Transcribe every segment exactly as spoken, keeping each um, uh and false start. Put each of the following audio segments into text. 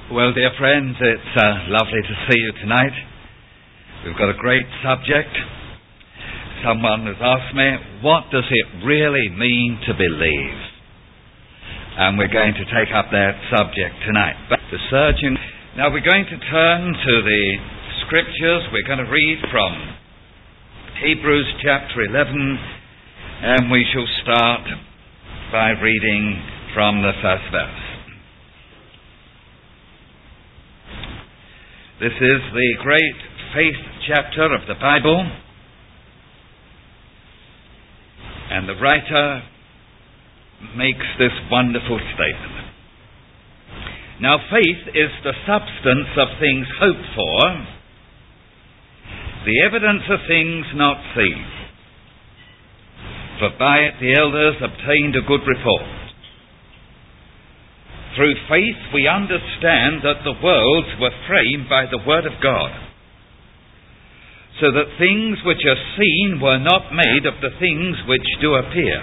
Well, dear friends, it's uh, lovely to see you tonight. We've got a great subject. Someone has asked me, what does it really mean to believe? And we're going to take up that subject tonight. But the surgeon. Now we're going to turn to the scriptures. We're going to read from Hebrews chapter eleven, and we shall start by reading from the first verse. This is the great faith chapter of the Bible, and the writer makes this wonderful statement. Now, faith is the substance of things hoped for, the evidence of things not seen. For by it the elders obtained a good report. Through faith we understand that the worlds were framed by the word of God, so that things which are seen were not made of the things which do appear.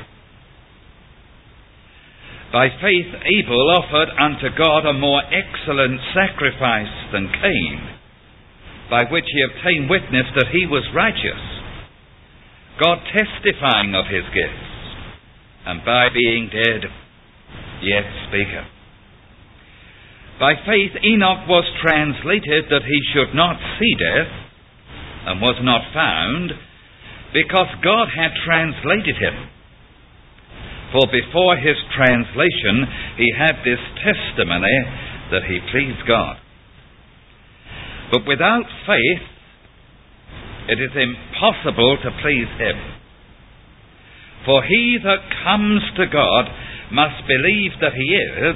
By faith Abel offered unto God a more excellent sacrifice than Cain, by which he obtained witness that he was righteous, God testifying of his gifts, and by being dead yet speaketh. By faith Enoch was translated that he should not see death, and was not found, because God had translated him. For before his translation he had this testimony that he pleased God. But without faith it is impossible to please him. For he that comes to God must believe that he is,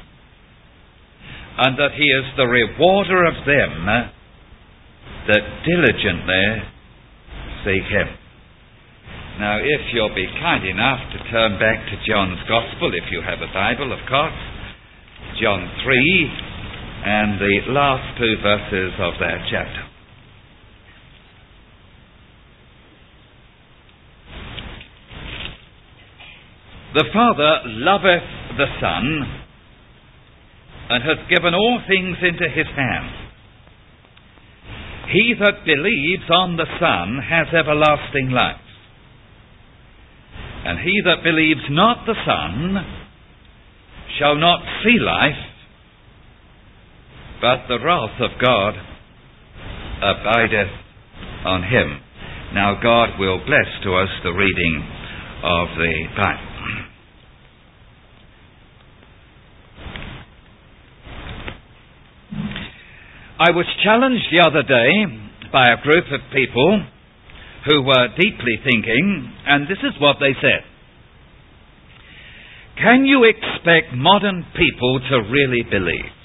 and that he is the rewarder of them that diligently seek him. Now, if you'll be kind enough to turn back to John's Gospel, if you have a Bible, of course, John three, and the last two verses of that chapter. The Father loveth the Son, and hath given all things into his hand. He that believes on the Son has everlasting life. And he that believes not the Son shall not see life, but the wrath of God abideth on him. Now God will bless to us the reading of the Bible. I was challenged the other day by a group of people who were deeply thinking, and this is what they said. Can you expect modern people to really believe?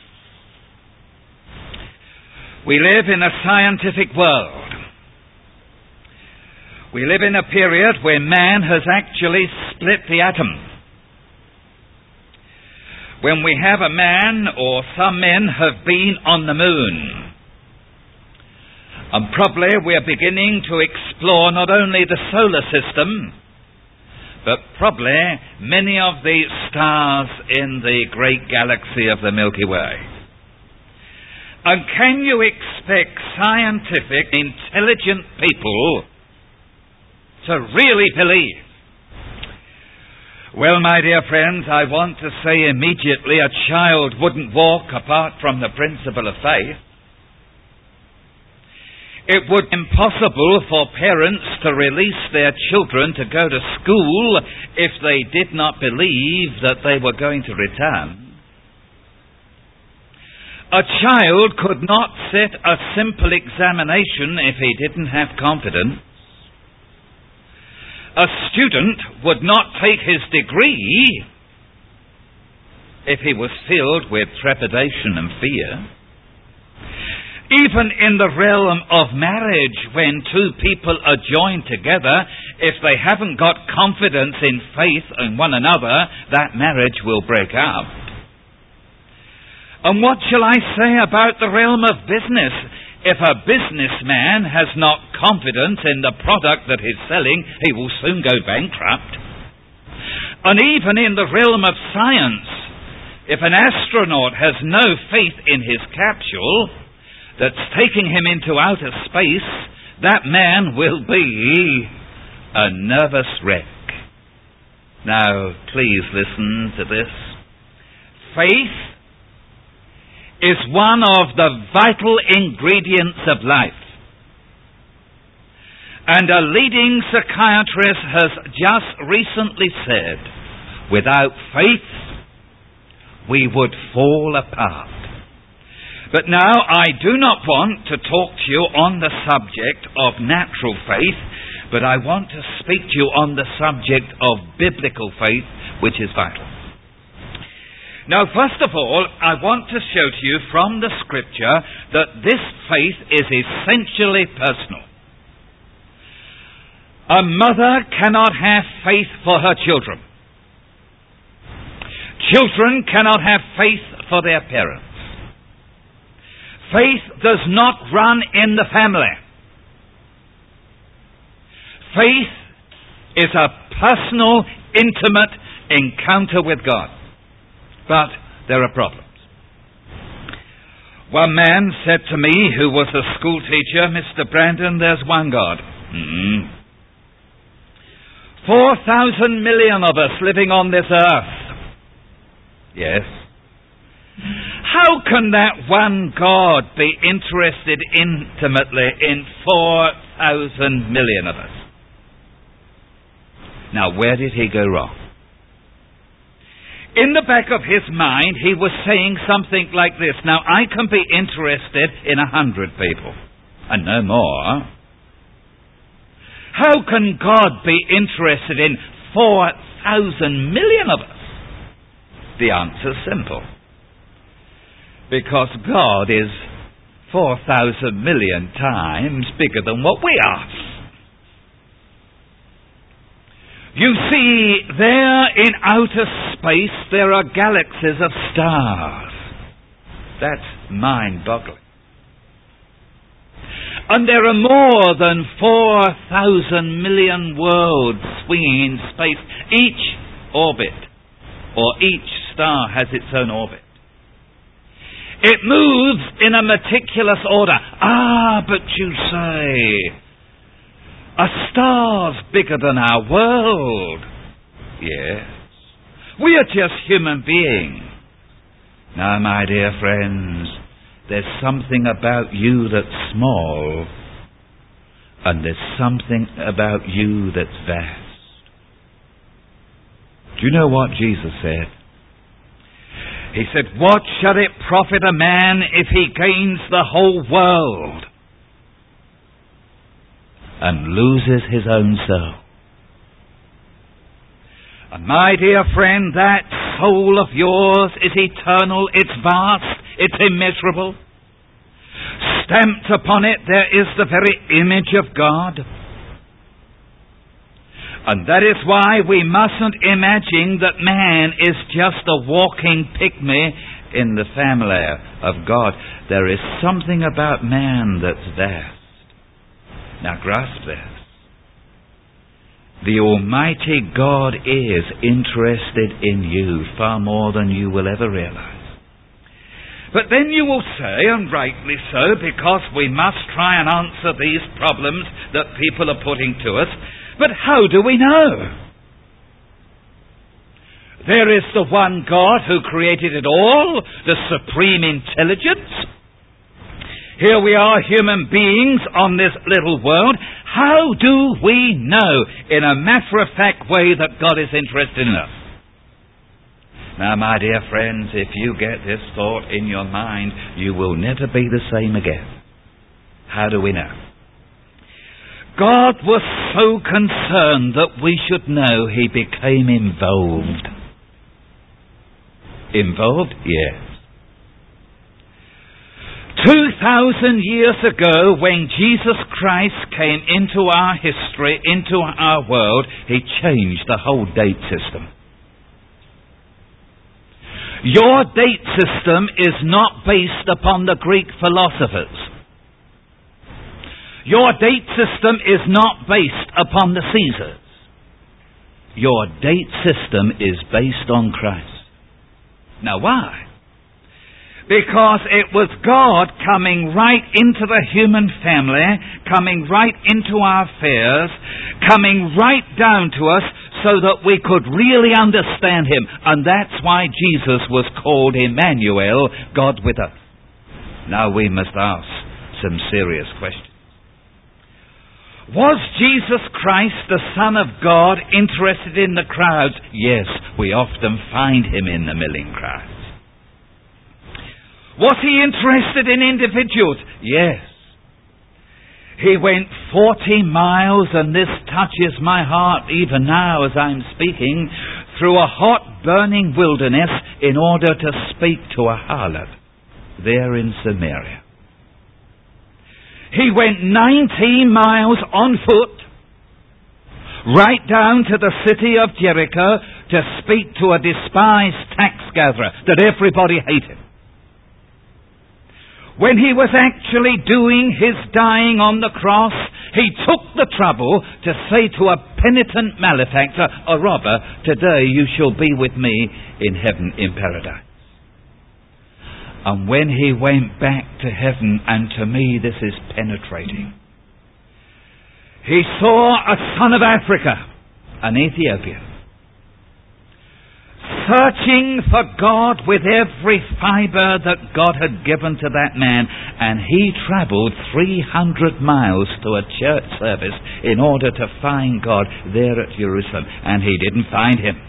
We live in a scientific world. We live in a period where man has actually split the atom. When we have a man, or some men have been on the moon. And probably we are beginning to explore not only the solar system, but probably many of the stars in the great galaxy of the Milky Way. And can you expect scientific, intelligent people to really believe? Well, my dear friends, I want to say immediately, a child wouldn't walk apart from the principle of faith. It would be impossible for parents to release their children to go to school if they did not believe that they were going to return. A child could not sit a simple examination if he didn't have confidence. A student would not take his degree if he was filled with trepidation and fear. Even in the realm of marriage, when two people are joined together, if they haven't got confidence in faith in one another, that marriage will break up. And what shall I say about the realm of business? If a businessman has not confidence in the product that he's selling, he will soon go bankrupt. And even in the realm of science, If an astronaut has no faith in his capsule that's taking him into outer space, that man will be a nervous wreck. Now, please listen to this. Faith is one of the vital ingredients of life. And a leading psychiatrist has just recently said, without faith, we would fall apart. But now I do not want to talk to you on the subject of natural faith, but I want to speak to you on the subject of biblical faith, which is vital. Now, first of all, I want to show to you from the Scripture that this faith is essentially personal. A mother cannot have faith for her children. Children cannot have faith for their parents. Faith does not run in the family. Faith is a personal, intimate encounter with God. But there are problems. One man said to me, who was a school teacher, Mister Brandon, there's one God. Mm-hmm. Four thousand million of us living on this earth. Yes. How can that one God be interested intimately in four thousand million of us? Now, where did he go wrong? In the back of his mind, he was saying something like this. Now, I can be interested in a hundred people, and no more. How can God be interested in four thousand million of us? The answer's simple. Because God is four thousand million times bigger than what we are. You see, there in outer space, there are galaxies of stars. That's mind-boggling. And there are more than four thousand million worlds swinging in space. Each orbit, or each star has its own orbit. It moves in a meticulous order. Ah, but you say, a star's bigger than our world. Yes. We are just human beings. Now, my dear friends, there's something about you that's small, and there's something about you that's vast. Do you know what Jesus said? He said, what shall it profit a man if he gains the whole world and loses his own soul? And my dear friend, that soul of yours is eternal, it's vast, it's immeasurable. Stamped upon it there is the very image of God. And that is why we mustn't imagine that man is just a walking pygmy in the family of God. There is something about man that's vast. Now grasp this. The Almighty God is interested in you far more than you will ever realize. But then you will say, and rightly so, because we must try and answer these problems that people are putting to us, but how do we know? There is the one God who created it all, the supreme intelligence. Here we are, human beings on this little world. How do we know in a matter-of-fact way that God is interested in us? Now, my dear friends, if you get this thought in your mind, you will never be the same again. How do we know? God was so concerned that we should know He became involved. Involved? Yes. Two thousand years ago, when Jesus Christ came into our history, into our world, He changed the whole date system. Your date system is not based upon the Greek philosophers. Your date system is not based upon the Caesars. Your date system is based on Christ. Now why? Because it was God coming right into the human family, coming right into our affairs, coming right down to us so that we could really understand Him. And that's why Jesus was called Emmanuel, God with us. Now we must ask some serious questions. Was Jesus Christ, the Son of God, interested in the crowds? Yes, we often find Him in the milling crowds. Was He interested in individuals? Yes. He went forty miles, and this touches my heart even now as I'm speaking, through a hot, burning wilderness in order to speak to a harlot there in Samaria. He went nineteen miles on foot, right down to the city of Jericho to speak to a despised tax gatherer that everybody hated. When He was actually doing His dying on the cross, He took the trouble to say to a penitent malefactor, a robber, today you shall be with me in heaven, in paradise. And when He went back to heaven, and to me this is penetrating, He saw a son of Africa, an Ethiopian, searching for God with every fibre that God had given to that man, and he travelled three hundred miles to a church service in order to find God there at Jerusalem, and he didn't find Him.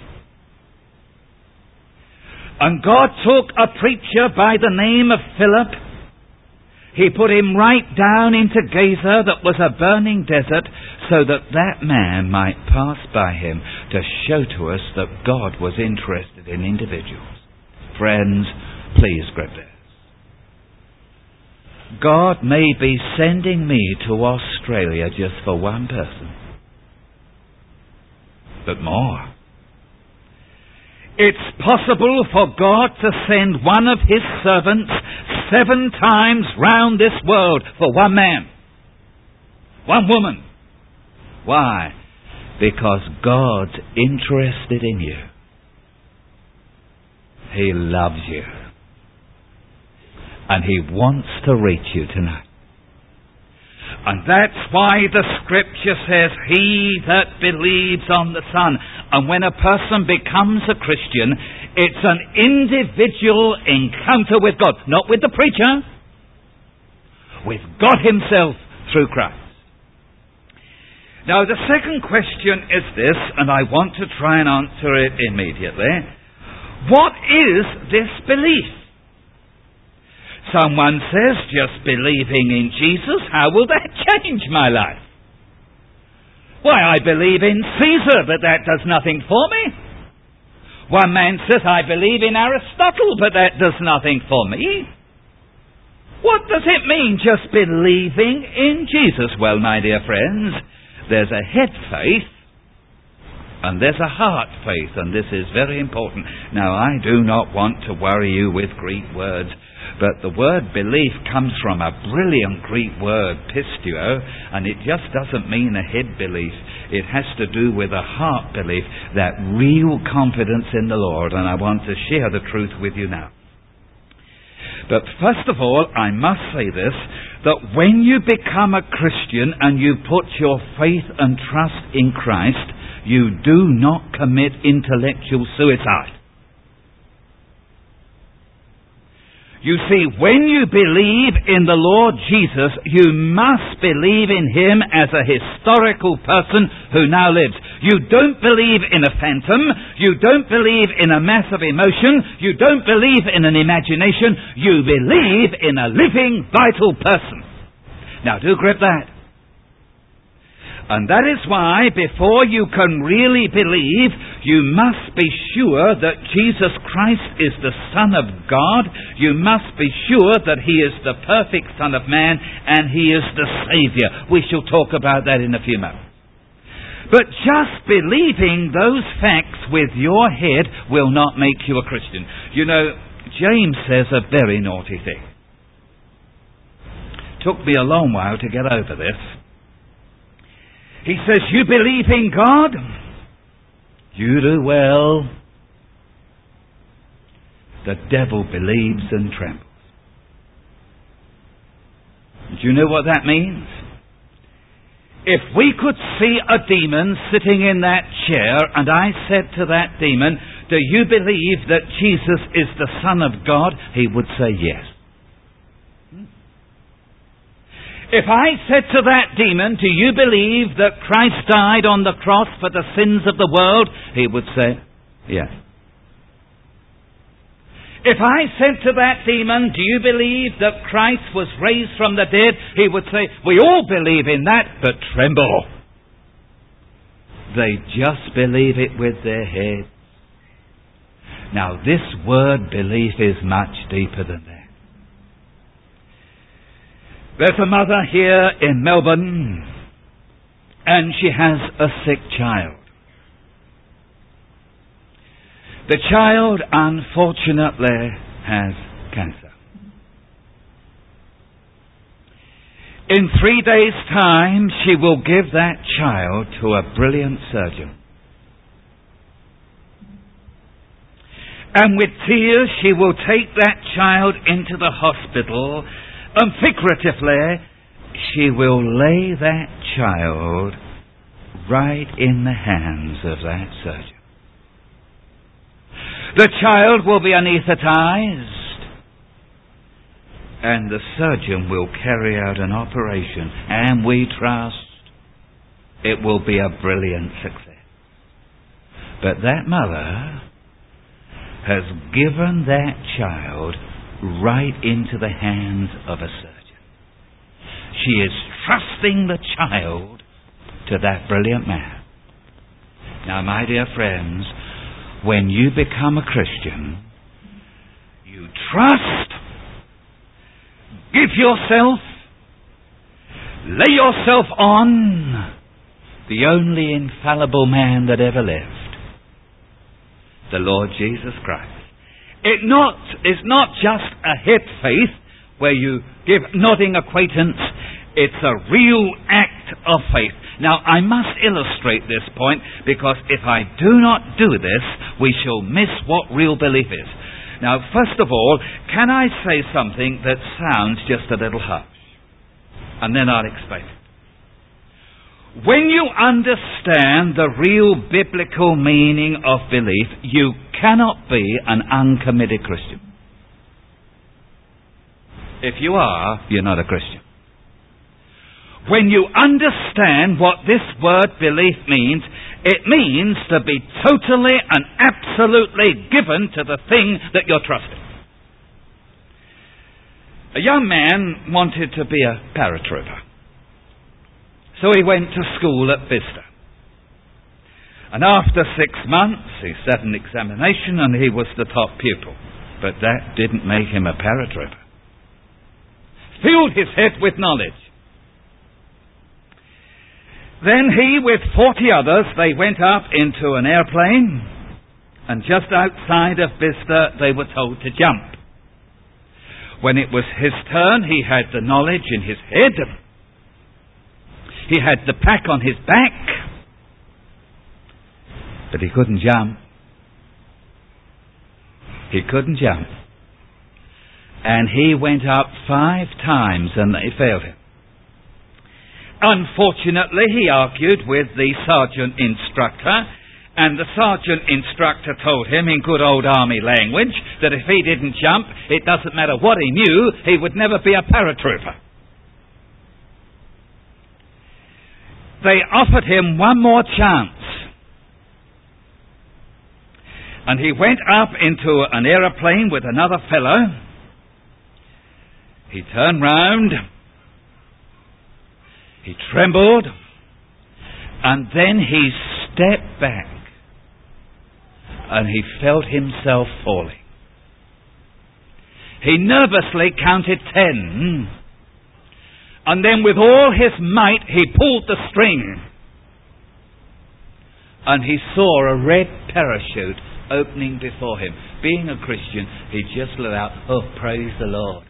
And God took a preacher by the name of Philip. He put him right down into Gaza, that was a burning desert, so that that man might pass by him to show to us that God was interested in individuals. Friends, please grab this. God may be sending me to Australia just for one person, but more. It's possible for God to send one of His servants seven times round this world for one man, one woman. Why? Because God's interested in you. He loves you. And He wants to reach you tonight. And that's why the Scripture says, he that believes on the Son. And when a person becomes a Christian, it's an individual encounter with God. Not with the preacher. With God Himself through Christ. Now the second question is this, and I want to try and answer it immediately. What is this belief? Someone says, just believing in Jesus, how will that change my life? Why, I believe in Caesar, but that does nothing for me. One man says, I believe in Aristotle, but that does nothing for me. What does it mean, just believing in Jesus? Well, my dear friends, there's a head faith, and there's a heart faith, and this is very important. Now, I do not want to worry you with Greek words, but the word belief comes from a brilliant Greek word, pisteuo, and it just doesn't mean a head belief. It has to do with a heart belief, that real confidence in the Lord, and I want to share the truth with you now. But first of all, I must say this, that when you become a Christian and you put your faith and trust in Christ, you do not commit intellectual suicide. You see, when you believe in the Lord Jesus, you must believe in Him as a historical person who now lives. You don't believe in a phantom. You don't believe in a mass of emotion. You don't believe in an imagination. You believe in a living, vital person. Now, do grip that. And that is why, before you can really believe, you must be sure that Jesus Christ is the Son of God. You must be sure that He is the perfect Son of Man, and He is the Saviour. We shall talk about that in a few moments. But just believing those facts with your head will not make you a Christian. You know, James says a very naughty thing. Took me a long while to get over this. He says, you believe in God? You do well. the devil believes and trembles. Do you know what that means? If we could see a demon sitting in that chair and I said to that demon, do you believe that Jesus is the Son of God? He would say yes. If I said to that demon, do you believe that Christ died on the cross for the sins of the world? He would say yes. If I said to that demon, do you believe that Christ was raised from the dead? He would say, we all believe in that, but tremble. They just believe it with their head. Now this word belief is much deeper than that. There's a mother here in Melbourne, and she has a sick child. The child, unfortunately, has cancer. In three days' time, she will give that child to a brilliant surgeon. And with tears, she will take that child into the hospital, and figuratively, she will lay that child right in the hands of that surgeon. The child will be anaesthetized, and the surgeon will carry out an operation, and we trust it will be a brilliant success. But that mother has given that child right into the hands of a surgeon. She is trusting the child to that brilliant man. Now, my dear friends, when you become a Christian, you trust, give yourself, lay yourself on the only infallible man that ever lived, the Lord Jesus Christ. It not is not just a head faith where you give nodding acquaintance. It's a real act of faith. Now, I must illustrate this point, because if I do not do this, we shall miss what real belief is. Now, first of all, can I say something that sounds just a little harsh? And then I'll explain it. When you understand the real biblical meaning of belief, you cannot be an uncommitted Christian. If you are, you're not a Christian. When you understand what this word belief means, it means to be totally and absolutely given to the thing that you're trusting. A young man wanted to be a paratrooper. So he went to school at Bicester. And after six months, he sat an examination and he was the top pupil. But that didn't make him a paratrooper. Filled his head with knowledge. Then he, with forty others, they went up into an airplane, and just outside of Bicester, they were told to jump. When it was his turn, he had the knowledge in his head. He had the pack on his back, but he couldn't jump. He couldn't jump. And he went up five times, and they failed him. Unfortunately, he argued with the sergeant instructor, and the sergeant instructor told him in good old army language that if he didn't jump, it doesn't matter what he knew, he would never be a paratrooper. They offered him one more chance. And he went up into an aeroplane with another fellow. He turned round. He trembled, and then he stepped back, and he felt himself falling. He nervously counted ten, and then with all his might he pulled the string, and he saw a red parachute opening before him. Being a Christian, he just let out, "Oh, praise the Lord."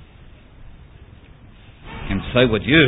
And so would you.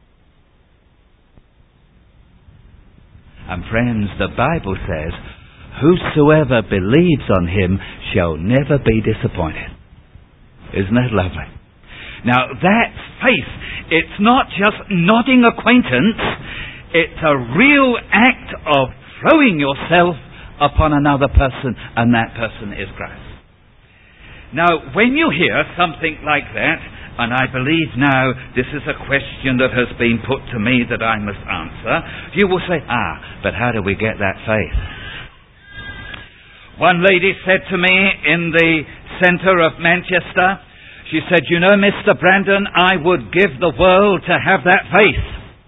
And friends, the Bible says, whosoever believes on him shall never be disappointed. Isn't that lovely? Now that's faith. It's not just nodding acquaintance. It's a real act of throwing yourself upon another person, and that person is Christ. Now, when you hear something like that, and I believe now this is a question that has been put to me that I must answer, you will say, ah, but how do we get that faith? One lady said to me in the centre of Manchester, she said, you know, Mister Brandon, I would give the world to have that faith.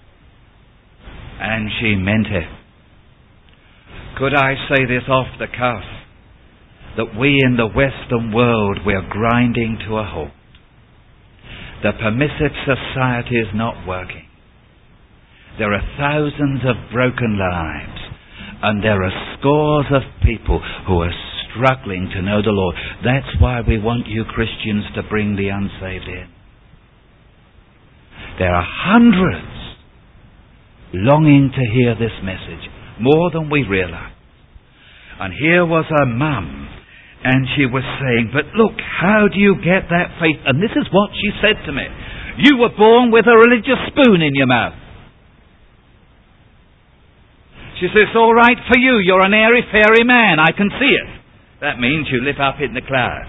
And she meant it. Could I say this off the cuff? That we in the Western world, we're grinding to a halt. The permissive society is not working. There are thousands of broken lives, and there are scores of people who are struggling to know the Lord. That's why we want you Christians to bring the unsaved in. There are hundreds longing to hear this message, more than we realize. And here was a mum, and she was saying, but look, how do you get that faith? And this is what she said to me. You were born with a religious spoon in your mouth. She says, it's all right for you. You're an airy-fairy man. I can see it. That means you live up in the clouds.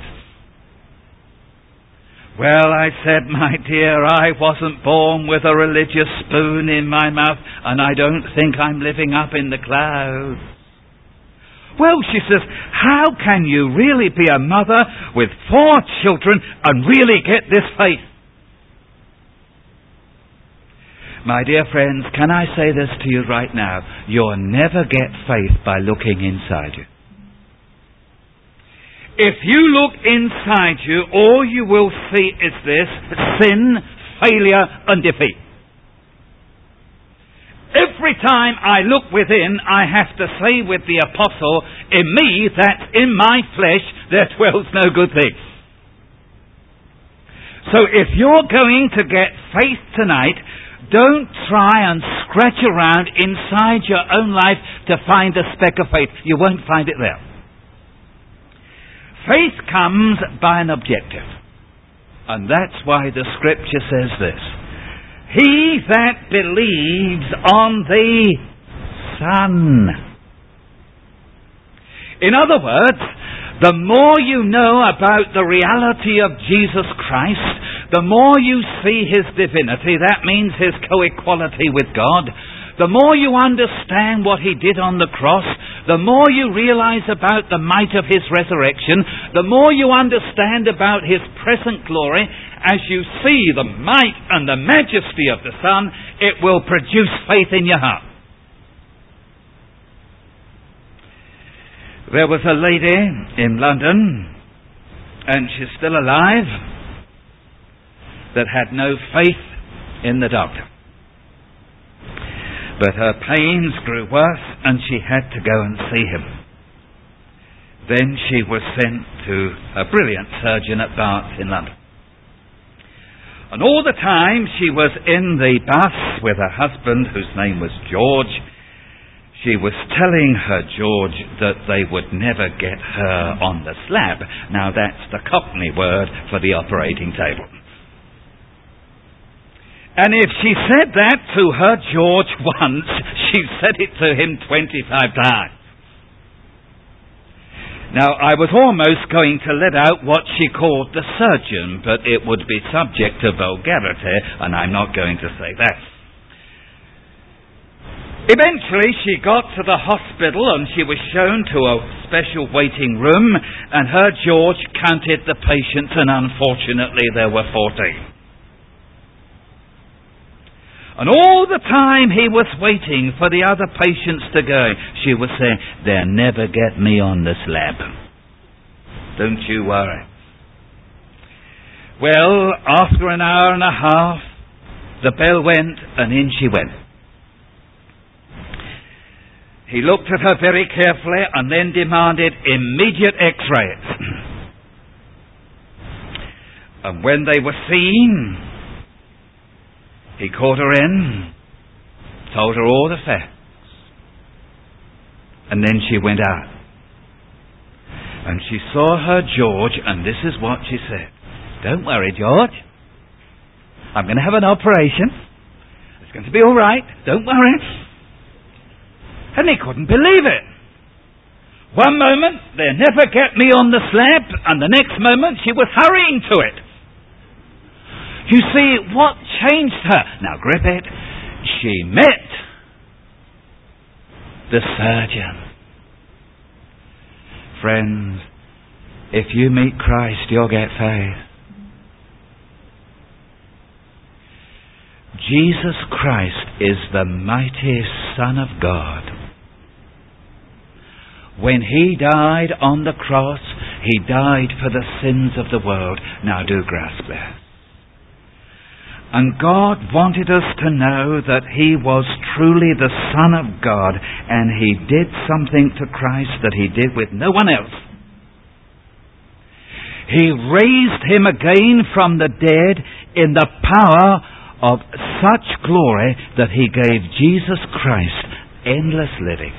Well, I said, my dear, I wasn't born with a religious spoon in my mouth, and I don't think I'm living up in the clouds. Well, she says, how can you really be a mother with four children and really get this faith? My dear friends, can I say this to you right now? You'll never get faith by looking inside you. If you look inside you, all you will see is this: sin, failure, and defeat. Every time I look within, I have to say with the apostle, in me, that's in my flesh, there dwells no good thing. So if you're going to get faith tonight, don't try and scratch around inside your own life to find a speck of faith. You won't find it there. Faith comes by an objective. And that's why the scripture says this: he that believes on the Son. In other words, the more you know about the reality of Jesus Christ, the more you see his divinity, that means his co-equality with God, the more you understand what he did on the cross, the more you realize about the might of his resurrection, the more you understand about his present glory, as you see the might and the majesty of the Son, it will produce faith in your heart. There was a lady in London, and she's still alive, that had no faith in the doctor. But her pains grew worse, and she had to go and see him. Then she was sent to a brilliant surgeon at Barts in London. And all the time she was in the bus with her husband, whose name was George, she was telling her George that they would never get her on the slab. Now that's the Cockney word for the operating table. And if she said that to her George once, she said it to him twenty-five times. Now, I was almost going to let out what she called the surgeon, but it would be subject to vulgarity, and I'm not going to say that. Eventually, she got to the hospital, and she was shown to a special waiting room, and her George counted the patients, and unfortunately there were fourteen. And all the time he was waiting for the other patients to go, she was saying, they'll never get me on the slab. Don't you worry. Well, after an hour and a half, the bell went and in she went. He looked at her very carefully and then demanded immediate x-rays. And when they were seen, he called her in, told her all the facts, and then she went out. And she saw her George, and this is what she said. "Don't worry, George. I'm going to have an operation. It's going to be all right. Don't worry." And he couldn't believe it. One moment, they never get me on the slab, and the next moment she was hurrying to it. You see, what changed her? Now grip it. She met the surgeon. Friends, if you meet Christ, you'll get faith. Jesus Christ is the mighty Son of God. When He died on the cross, He died for the sins of the world. Now do grasp this. And God wanted us to know that He was truly the Son of God, and He did something to Christ that He did with no one else. He raised Him again from the dead in the power of such glory that He gave Jesus Christ endless living.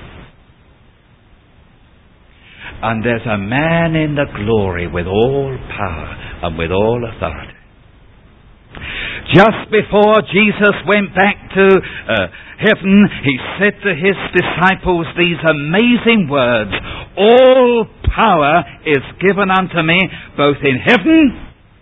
And there's a man in the glory with all power and with all authority. Just before Jesus went back to uh, heaven, He said to His disciples these amazing words, "All power is given unto me, both in heaven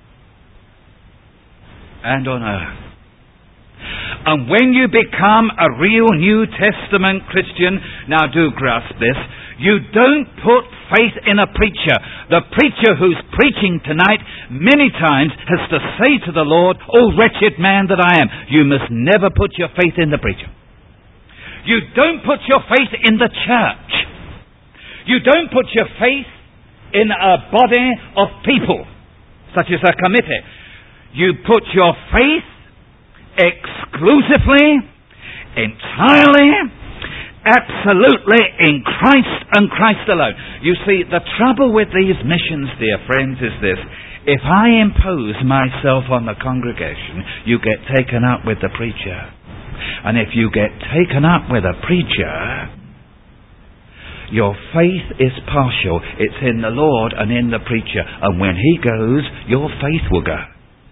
and on earth." And when you become a real New Testament Christian, now do grasp this, you don't put faith in a preacher. The preacher who's preaching tonight many times has to say to the Lord, "Oh, wretched man that I am." You must never put your faith in the preacher. You don't put your faith in the church. You don't put your faith in a body of people, such as a committee. You put your faith exclusively, entirely, absolutely in Christ and Christ alone. You see, the trouble with these missions, dear friends, is this. If I impose myself on the congregation, you get taken up with the preacher. And if you get taken up with a preacher, your faith is partial. It's in the Lord and in the preacher. And when He goes, your faith will go.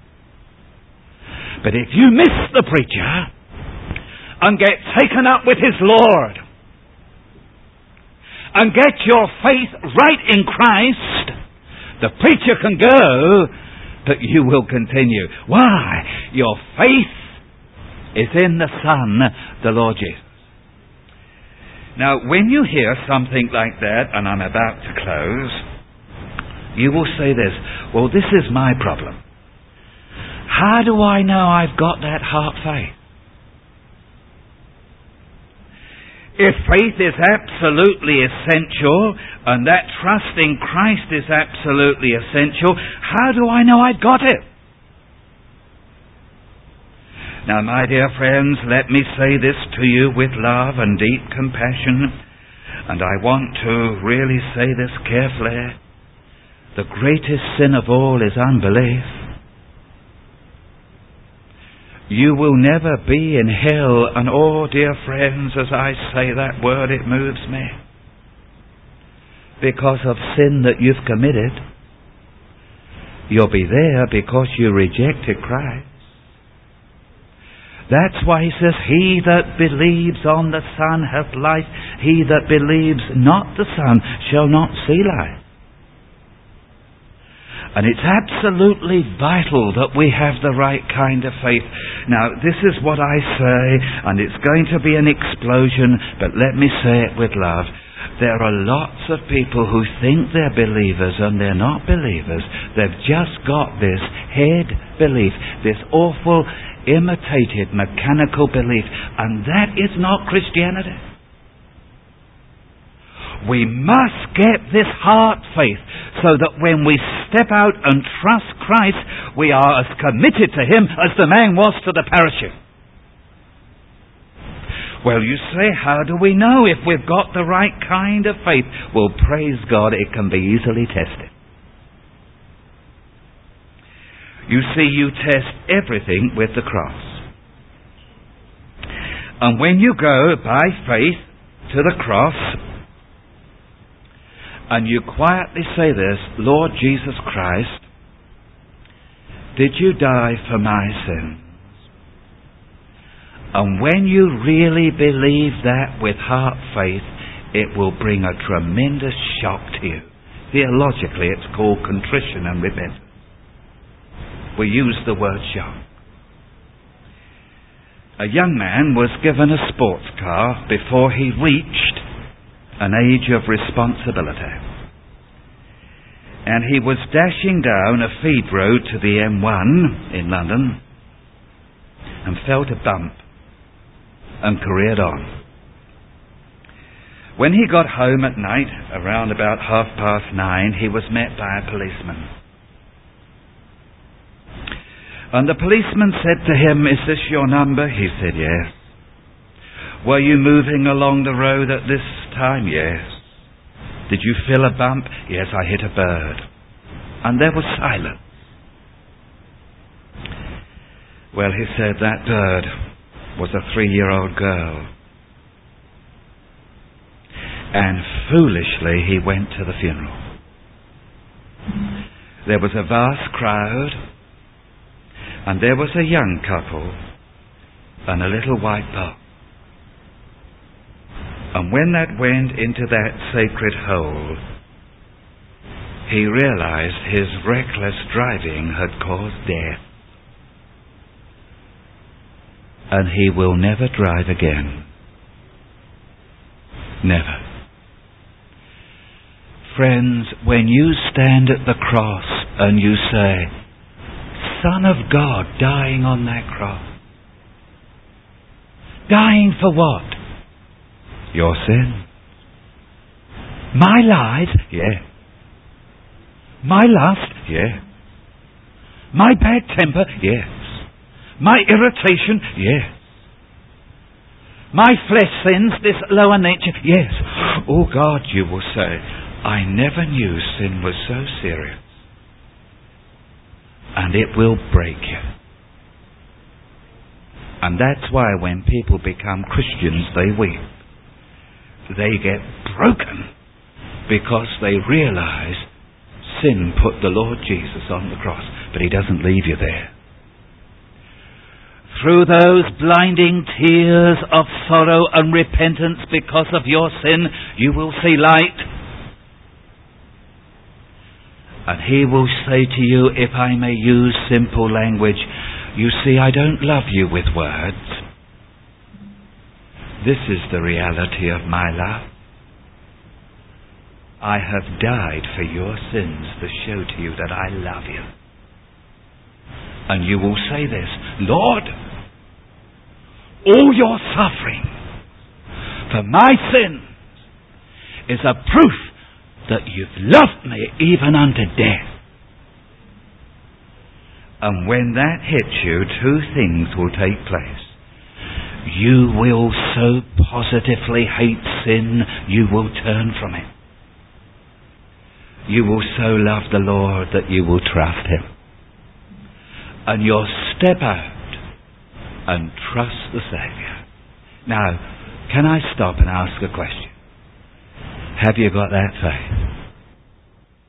But if you miss the preacher and get taken up with his Lord and get your faith right in Christ, the preacher can go, but you will continue. Why? Your faith is in the Son, the Lord Jesus. Now, when you hear something like that, and I'm about to close, you will say this, "Well, this is my problem. How do I know I've got that heart faith?" If faith is absolutely essential, and that trust in Christ is absolutely essential, how do I know I've got it? Now, my dear friends, let me say this to you with love and deep compassion, and I want to really say this carefully. The greatest sin of all is unbelief. You will never be in hell, and oh, dear friends, as I say that word, it moves me, because of sin that you've committed. You'll be there because you rejected Christ. That's why He says, "He that believes on the Son hath life. He that believes not the Son shall not see life." And it's absolutely vital that we have the right kind of faith. Now, this is what I say, and it's going to be an explosion, but let me say it with love. There are lots of people who think they're believers and they're not believers. They've just got this head belief, this awful, imitated, mechanical belief, and that is not Christianity. We must get this heart faith so that when we step out and trust Christ, we are as committed to Him as the man was to the parachute. Well, you say, how do we know if we've got the right kind of faith? Well, praise God, it can be easily tested. You see, you test everything with the cross. And when you go by faith to the cross, and you quietly say this, Lord Jesus Christ, did you die for my sins? And when you really believe that with heart faith, it will bring a tremendous shock to you. Theologically, it's called contrition and repentance. We use the word shock. A young man was given a sports car before he reached an age of responsibility. And he was dashing down a feed road to the M one in London and felt a bump and careered on. When he got home at night, around about half past nine, he was met by a policeman. And the policeman said to him, is this your number? He said, yes. Were you moving along the road at this time? Yes. Did you feel a bump? Yes, I hit a bird. And there was silence. Well, he said that bird was a three-year-old girl. And foolishly he went to the funeral. There was a vast crowd, and there was a young couple and a little white box. And when that went into that sacred hole, he realized his reckless driving had caused death. And he will never drive again. Never. Friends, when you stand at the cross and you say, Son of God dying on that cross. Dying for what? Your sin. My lies? Yeah. My lust? Yeah. My bad temper? Yes. My irritation? Yes. My flesh sins, this lower nature? Yes. Oh God, you will say, I never knew sin was so serious. And it will break you. And that's why when people become Christians, they weep. They get broken because they realize sin put the Lord Jesus on the cross. But He doesn't leave you there. Through those blinding tears of sorrow and repentance because of your sin, you will see light. And He will say to you, if I may use simple language, you see, I don't love you with words. This is the reality of my love. I have died for your sins to show to you that I love you. And you will say this, Lord, all your suffering for my sins is a proof that you've loved me even unto death. And when that hits you, two things will take place. You will so positively hate sin, you will turn from it. You will so love the Lord that you will trust Him. And you'll step out and trust the Saviour. Now, can I stop and ask a question? Have you got that faith?